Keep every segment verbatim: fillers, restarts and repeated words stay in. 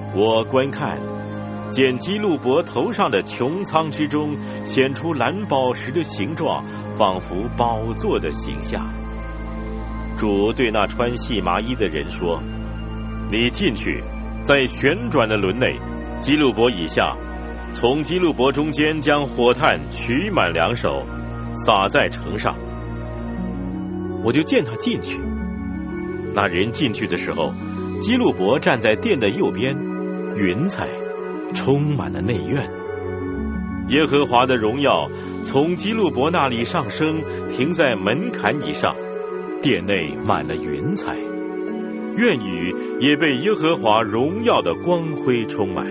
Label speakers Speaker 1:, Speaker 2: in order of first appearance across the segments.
Speaker 1: 我观看，见基路伯头上的穹苍之中显出蓝宝石的形状，仿佛宝座的形象。主对那穿细麻衣的人说：你进去，在旋转的轮内，基路伯以下，从基路伯中间将火炭取满两手，撒在城上。我就见他进去。那人进去的时候，基路伯站在殿的右边，云彩充满了内院。耶和华的荣耀从基路伯那里上升，停在门槛以上，殿内满了云彩，院宇也被耶和华荣耀的光辉充满。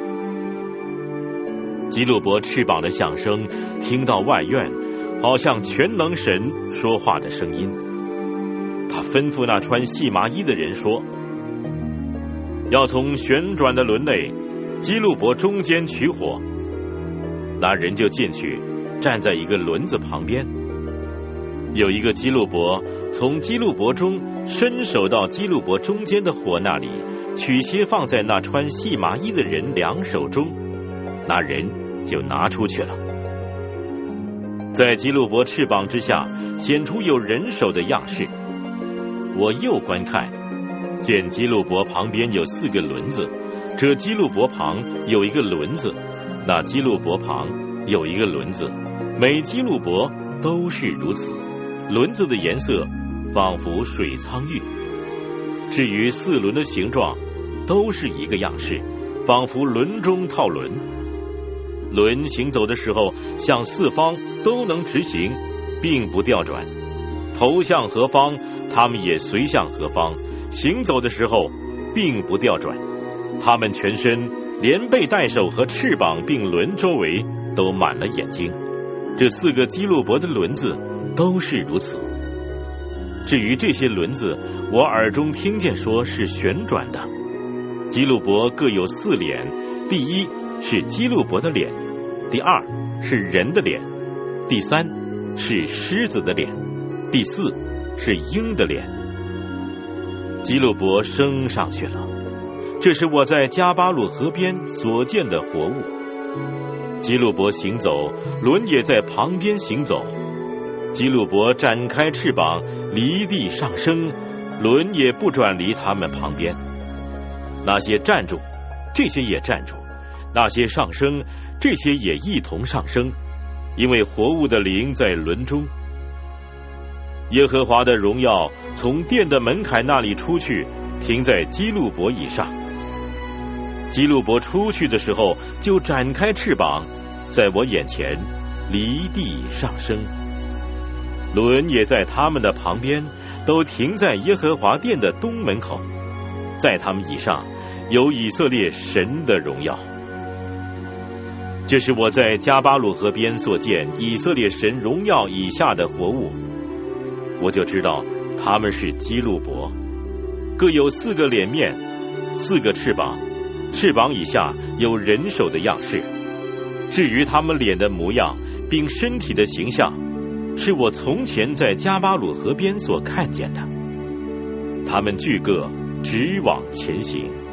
Speaker 1: 基路伯翅膀的响声听到外院，好像全能神说话的声音。他吩咐那穿细麻衣的人说：要从旋转的轮内基路伯中间取火。那人就进去，站在一个轮子旁边。有一个基路伯从基路伯中伸手到基路伯中间的火那里，取些放在那穿细麻衣的人两手中，那人就拿出去了。在基路伯翅膀之下显出有人手的样式。我又观看，见基路伯旁边有四个轮子，这基路伯旁有一个轮子，那基路伯旁有一个轮子，每基路伯都是如此。轮子的颜色仿佛水苍玉。至于四轮的形状，都是一个样式，仿佛轮中套轮。轮行走的时候，向四方都能直行，并不调转。头向何方，他们也随向何方，行走的时候并不调转。他们全身连背带手和翅膀并轮周围都满了眼睛。这四个基路伯的轮子都是如此。至于这些轮子，我耳中听见说是旋转的。基路伯各有四脸，第一是基路伯的脸，第二是人的脸，第三是狮子的脸，第四是鹰的脸。基路伯升上去了，这是我在加巴鲁河边所见的活物。基路伯行走，轮也在旁边行走。基路伯展开翅膀，离地上升，轮也不转离他们旁边。那些站住，这些也站住；那些上升，这些也一同上升，因为活物的灵在轮中。耶和华的荣耀从殿的门槛那里出去，停在基路伯以上。基路伯出去的时候，就展开翅膀，在我眼前离地上升。轮也在他们的旁边，都停在耶和华殿的东门口，在他们以上有以色列神的荣耀。这是我在加巴鲁河边所见以色列神荣耀以下的活物，我就知道他们是基路伯，各有四个脸面，四个翅膀，翅膀以下有人手的样式。至于他们脸的模样并身体的形象，是我从前在加巴鲁河边所看见的。他们俱各直往前行。